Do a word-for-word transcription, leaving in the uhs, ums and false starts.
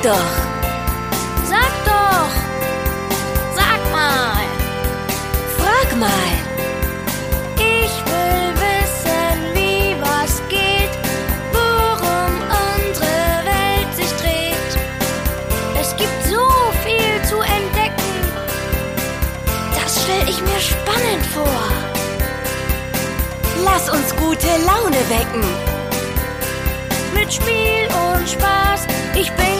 doch. Sag doch. Sag mal. Frag mal. Ich will wissen, wie was geht, worum unsere Welt sich dreht. Es gibt so viel zu entdecken. Das stell ich mir spannend vor. Lass uns gute Laune wecken. Mit Spiel und Spaß, ich bin